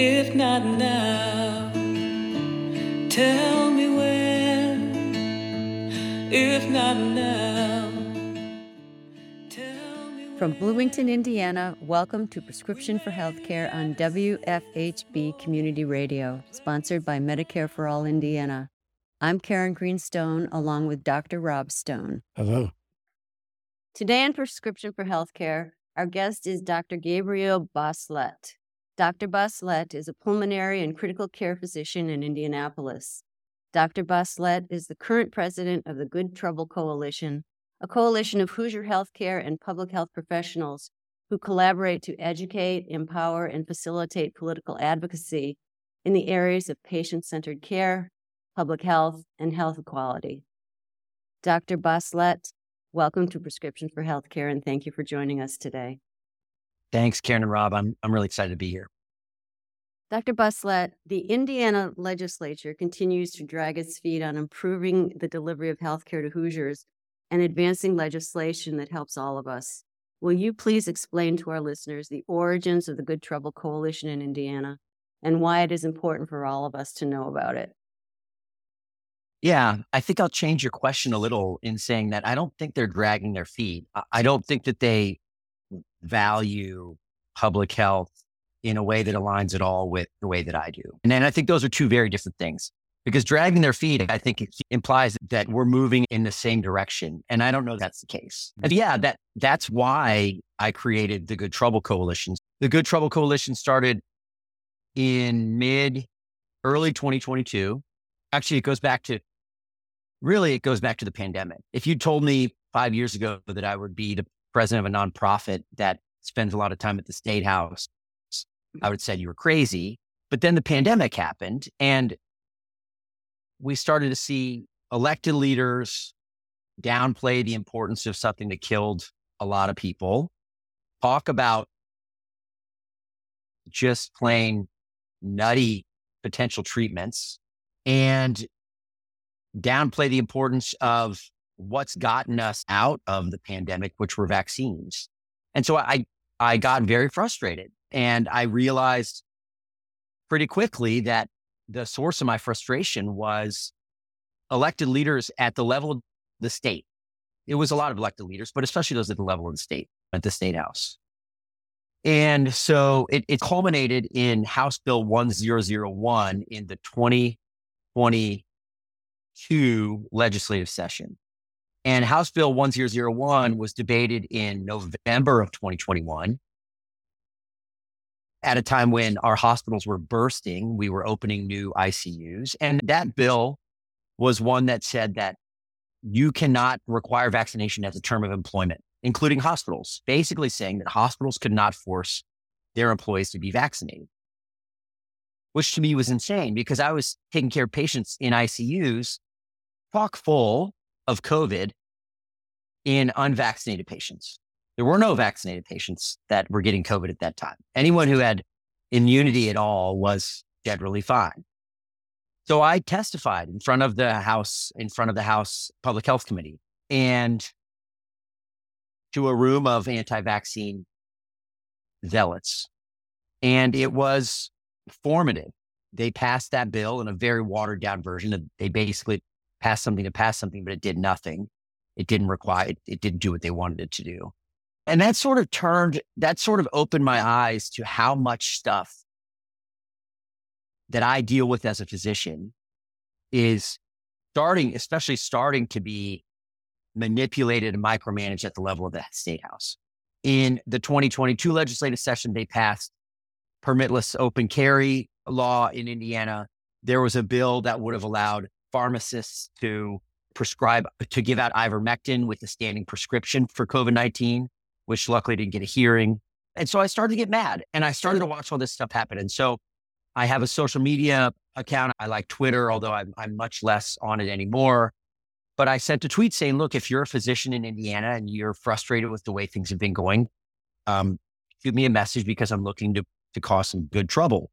If not now, tell me when. If not now, tell me when. From Bloomington, Indiana, welcome to Prescription for Healthcare on WFHB Community Radio, sponsored by Medicare for All Indiana. I'm Karen Greenstone, along with Dr. Rob Stone. Hello. Today on Prescription for Healthcare, our guest is Dr. Gabriel Boslet. Dr. Boslet is a pulmonary and critical care physician in Indianapolis. Dr. Boslet is the current president of the Good Trouble Coalition, a coalition of Hoosier healthcare and public health professionals who collaborate to educate, empower, and facilitate political advocacy in the areas of patient-centered care, public health, and health equality. Dr. Boslet, welcome to Prescription for Healthcare, and thank you for joining us today. Thanks, Karen and Rob. I'm really excited to be here. Dr. Boslet, the Indiana legislature continues to drag its feet on improving the delivery of healthcare to Hoosiers and advancing legislation that helps all of us. Will you please explain to our listeners the origins of the Good Trouble Coalition in Indiana and why it is important for all of us to know about it? Yeah, I think I'll change your question a little in saying that I don't think they're dragging their feet. I don't think that they value public health in a way that aligns at all with the way that I do. And then I think those are two very different things, because dragging their feet, I think it implies that we're moving in the same direction. And I don't know if that's the case. And yeah, that's why I created the Good Trouble Coalition. The Good Trouble Coalition started in early 2022. Actually, it goes back to the pandemic. If you told me 5 years ago that I would be the president of a nonprofit that spends a lot of time at the State House, I would have said you were crazy. But then the pandemic happened and we started to see elected leaders downplay the importance of something that killed a lot of people, talk about just plain nutty potential treatments, and downplay the importance of what's gotten us out of the pandemic, which were vaccines. And so I got very frustrated, and I realized pretty quickly that the source of my frustration was elected leaders at the level of the state. It was a lot of elected leaders, but especially those at the level of the state, at the State House. And so it culminated in House Bill 1001 in the 2022 legislative session. And House Bill 1001 was debated in November of 2021 at a time when our hospitals were bursting. We were opening new ICUs. And that bill was one that said that you cannot require vaccination as a term of employment, including hospitals, basically saying that hospitals could not force their employees to be vaccinated, which to me was insane because I was taking care of patients in ICUs chock full of COVID in unvaccinated patients. There were no vaccinated patients that were getting COVID at that time. Anyone who had immunity at all was generally fine. So I testified in front of the House Public Health Committee, and to a room of anti-vaccine zealots. And it was formative. They passed that bill in a very watered down version. They basically passed something to pass something, but it did nothing. It didn't do what they wanted it to do. And that sort of opened my eyes to how much stuff that I deal with as a physician is starting to be manipulated and micromanaged at the level of the State House. In the 2022 legislative session, they passed permitless open carry law in Indiana. There was a bill that would have allowed pharmacists to give out ivermectin with a standing prescription for COVID-19, which luckily didn't get a hearing. And so I started to get mad and I started to watch all this stuff happen. And so I have a social media account. I like Twitter, although I'm much less on it anymore. But I sent a tweet saying, look, if you're a physician in Indiana and you're frustrated with the way things have been going, shoot me a message because I'm looking to cause some good trouble.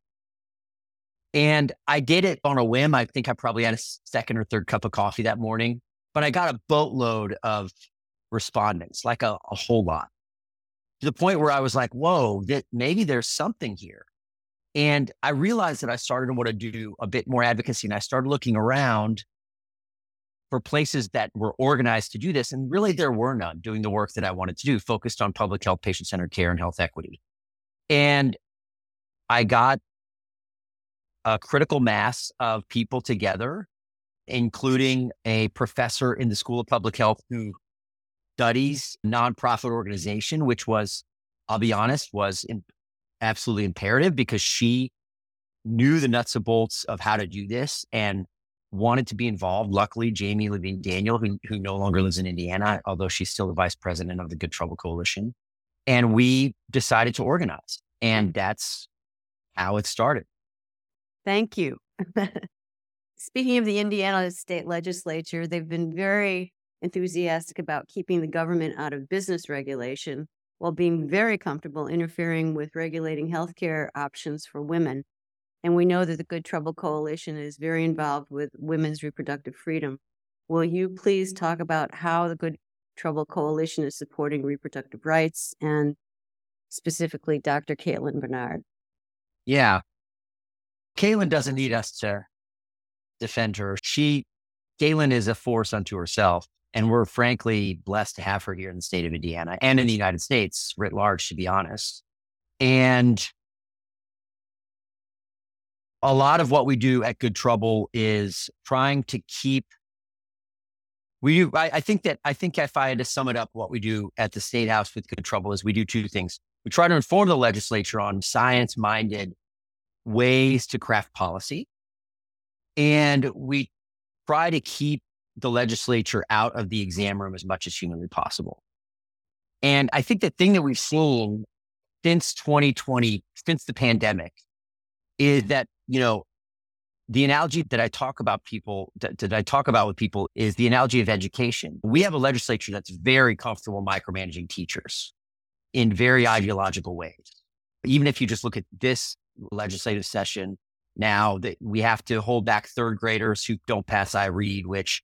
And I did it on a whim. I think I probably had a second or third cup of coffee that morning, but I got a boatload of respondents, like a whole lot, to the point where I was like, whoa, maybe there's something here. And I realized that I started to want to do a bit more advocacy, and I started looking around for places that were organized to do this. And really, there were none doing the work that I wanted to do, focused on public health, patient-centered care, and health equity. And I got a critical mass of people together, including a professor in the School of Public Health who studies nonprofit organization, which was, I'll be honest, was absolutely imperative because she knew the nuts and bolts of how to do this and wanted to be involved. Luckily, Jamie Levine Daniel, who no longer lives in Indiana, although she's still the vice president of the Good Trouble Coalition. And we decided to organize. And that's how it started. Thank you. Speaking of the Indiana state legislature, they've been very enthusiastic about keeping the government out of business regulation while being very comfortable interfering with regulating healthcare options for women. And we know that the Good Trouble Coalition is very involved with women's reproductive freedom. Will you please talk about how the Good Trouble Coalition is supporting reproductive rights and specifically Dr. Caitlin Bernard? Yeah. Caitlin doesn't need us to defend her. Caitlin is a force unto herself. And we're frankly blessed to have her here in the state of Indiana and in the United States writ large, to be honest. And a lot of what we do at Good Trouble is trying to keep, I think if I had to sum it up, what we do at the State House with Good Trouble is we do two things. We try to inform the legislature on science-minded ways to craft policy. And we try to keep the legislature out of the exam room as much as humanly possible. And I think the thing that we've seen since 2020, since the pandemic, is that, the analogy that I talk about with people is the analogy of education. We have a legislature that's very comfortable micromanaging teachers in very ideological ways. Even if you just look at this legislative session now, that we have to hold back third graders who don't pass I-Read, which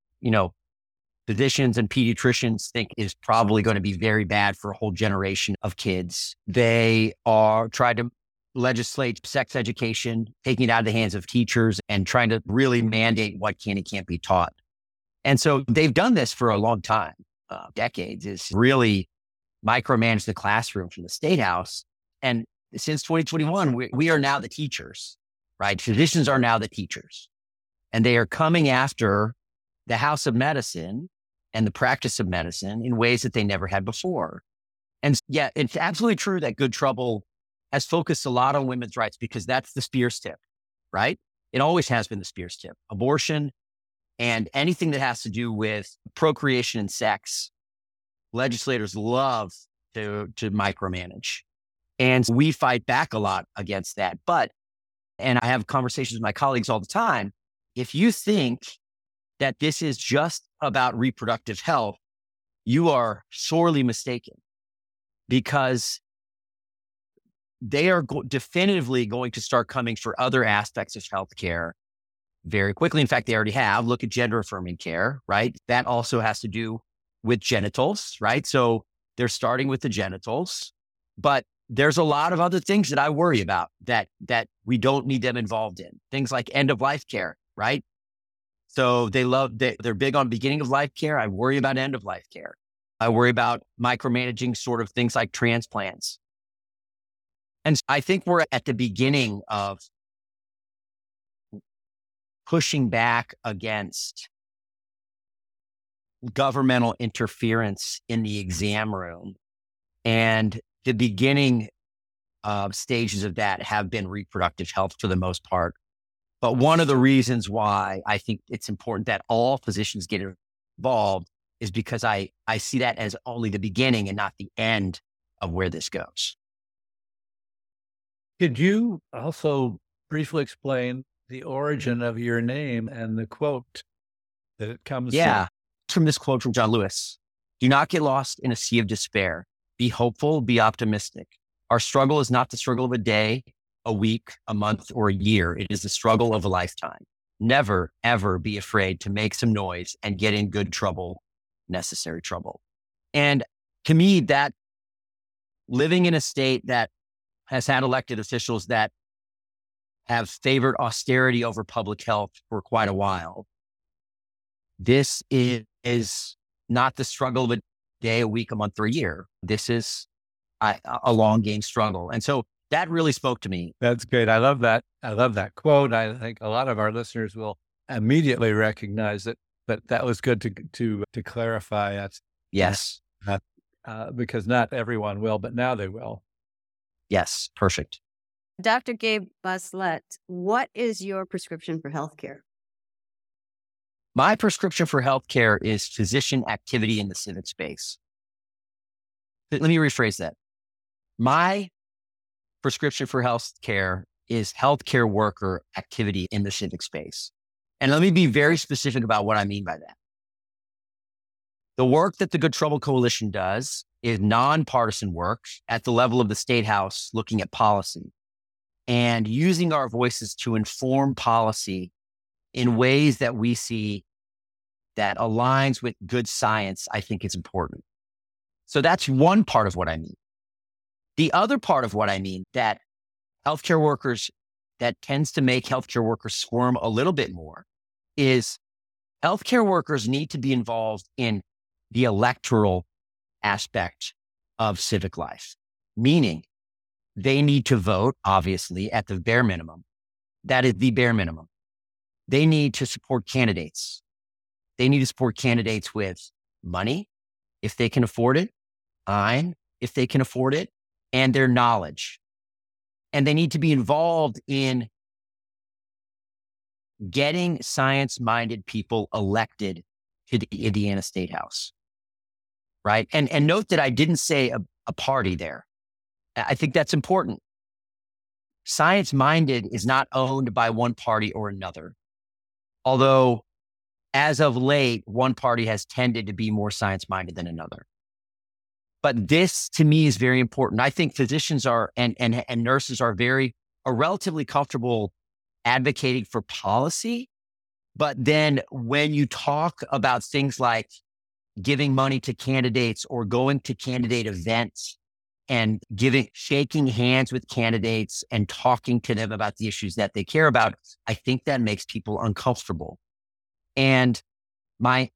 physicians and pediatricians think is probably going to be very bad for a whole generation of kids. They are trying to legislate sex education, taking it out of the hands of teachers and trying to really mandate what can and can't be taught. And so they've done this for a long time, decades, is really micromanage the classroom from the State House. And since 2021, we are now the teachers, right? Physicians are now the teachers. And they are coming after the House of Medicine and the practice of medicine in ways that they never had before. And yeah, it's absolutely true that Good Trouble has focused a lot on women's rights because that's the spear's tip, right? It always has been the spear's tip. Abortion and anything that has to do with procreation and sex, legislators love to micromanage. And we fight back a lot against that. And I have conversations with my colleagues all the time, if you think that this is just about reproductive health, you are sorely mistaken, because they are definitively going to start coming for other aspects of healthcare very quickly. In fact, they already have. Look at gender affirming care, right? That also has to do with genitals, right? So they're starting with the genitals, but there's a lot of other things that I worry about that we don't need them involved in. Things like end of life care, right? So they're big on beginning of life care. I worry about end of life care. I worry about micromanaging sort of things like transplants. And I think we're at the beginning of pushing back against governmental interference in the exam room. And the beginning stages of that have been reproductive health for the most part. But one of the reasons why I think it's important that all physicians get involved is because I see that as only the beginning and not the end of where this goes. Could you also briefly explain the origin of your name and the quote that it comes from? Yeah, it's from this quote from John Lewis. Do not get lost in a sea of despair. Be hopeful, be optimistic. Our struggle is not the struggle of a day, a week, a month, or a year. It is the struggle of a lifetime. Never, ever be afraid to make some noise and get in good trouble, necessary trouble. And to me, that living in a state that has had elected officials that have favored austerity over public health for quite a while. This is not the struggle of a day, a week, a month, or a year. This is a long game struggle. And so that really spoke to me. That's great. I love that. I love that quote. I think a lot of our listeners will immediately recognize it, but that was good to clarify it. Yes. Because not everyone will, but now they will. Yes. Perfect. Dr. Gabe Baslett, what is your prescription for healthcare? My prescription for healthcare is physician activity in the civic space. Let me rephrase that. My prescription for healthcare is healthcare worker activity in the civic space. And let me be very specific about what I mean by that. The work that the Good Trouble Coalition does is nonpartisan work at the level of the State House, looking at policy and using our voices to inform policy in ways that we see that aligns with good science. I think is important. So that's one part of what I mean. The other part of what I mean that healthcare workers, that tends to make healthcare workers squirm a little bit more, is healthcare workers need to be involved in the electoral aspect of civic life, meaning they need to vote, obviously, at the bare minimum. That is the bare minimum. They need to support candidates. They need to support candidates with money, if they can afford it, time, if they can afford it, and their knowledge. And they need to be involved in getting science-minded people elected to the Indiana State House, right? And note that I didn't say a party there. I think that's important. Science-minded is not owned by one party or another. Although, as of late, one party has tended to be more science-minded than another. But this, to me, is very important. I think physicians are and nurses are relatively comfortable advocating for policy. But then when you talk about things like giving money to candidates or going to candidate events and shaking hands with candidates and talking to them about the issues that they care about, I think that makes people uncomfortable. And the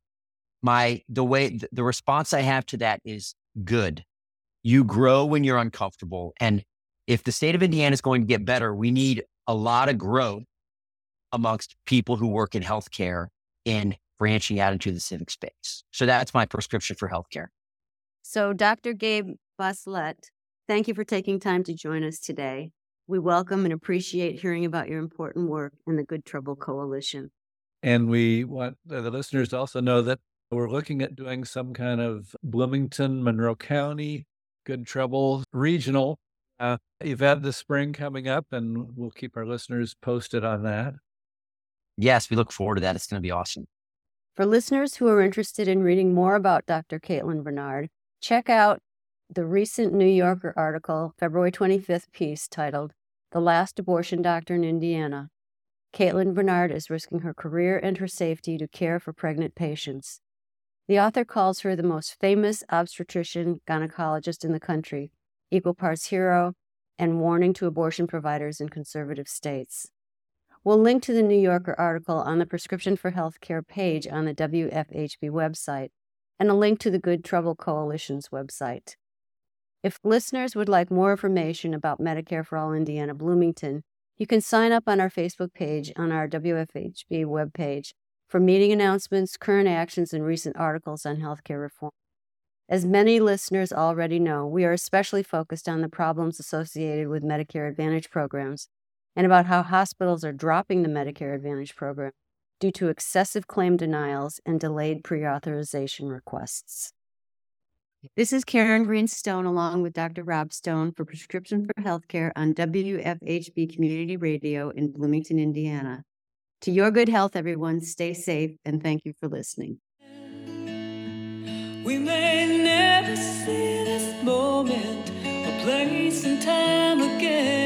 response I have to that is good. You grow when you're uncomfortable. And if the state of Indiana is going to get better, we need a lot of growth amongst people who work in healthcare in branching out into the civic space. So that's my prescription for healthcare. So Dr. Gabe Baslett, thank you for taking time to join us today. We welcome and appreciate hearing about your important work in the Good Trouble Coalition. And we want the listeners to also know that we're looking at doing some kind of Bloomington, Monroe County, Good Trouble regional event this spring coming up, and we'll keep our listeners posted on that. Yes, we look forward to that. It's going to be awesome. For listeners who are interested in reading more about Dr. Caitlin Bernard, check out the recent New Yorker article, February 25th piece titled, "The Last Abortion Doctor in Indiana. Caitlin Bernard is risking her career and her safety to care for pregnant patients." The author calls her the most famous obstetrician gynecologist in the country, equal parts hero, and warning to abortion providers in conservative states. We'll link to the New Yorker article on the Prescription for Healthcare page on the WFHB website, and a link to the Good Trouble Coalition's website. If listeners would like more information about Medicare for All Indiana Bloomington, you can sign up on our Facebook page on our WFHB webpage for meeting announcements, current actions, and recent articles on healthcare reform. As many listeners already know, we are especially focused on the problems associated with Medicare Advantage programs and about how hospitals are dropping the Medicare Advantage program due to excessive claim denials and delayed pre-authorization requests. This is Karen Greenstone along with Dr. Rob Stone for Prescription for Healthcare on WFHB Community Radio in Bloomington, Indiana. To your good health, everyone, stay safe, and thank you for listening. We may never see this moment or place and time again.